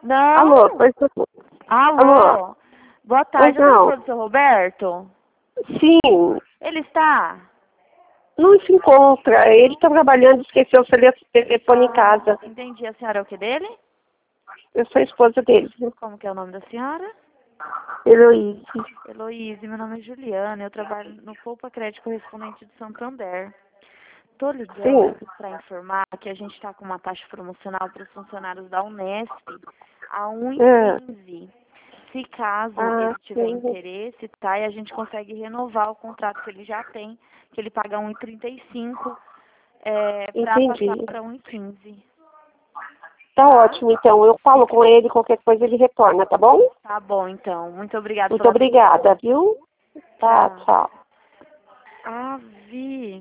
Alô, Não. pois, alô, Alô. Boa pois tarde, eu tô não. falando do seu Roberto? Sim, Ele está? não se encontra. Ele está trabalhando, esqueceu o telefone em casa. Entendi. A senhora é o que dele? Eu sou a esposa dele, Como que é o nome da senhora? Heloísa. Heloísa, meu nome é Juliana, eu trabalho no Poupa Crédito Correspondente de Santander. Tô ligando Sim. para informar que a gente está com uma taxa promocional para os funcionários da Unesp a Ah, 1,15. Se caso ele tiver sim. interesse, tá? E a gente consegue renovar o contrato que ele já tem, que ele paga 1,35 para passar Entendi. para 1,15. Tá Tá? ótimo, então. Eu falo com ele, qualquer coisa ele retorna, tá bom? Tá bom, então. Muito obrigada Muito pela atenção. obrigada, viu? Tá, Tchau. tchau. Ah, Vi.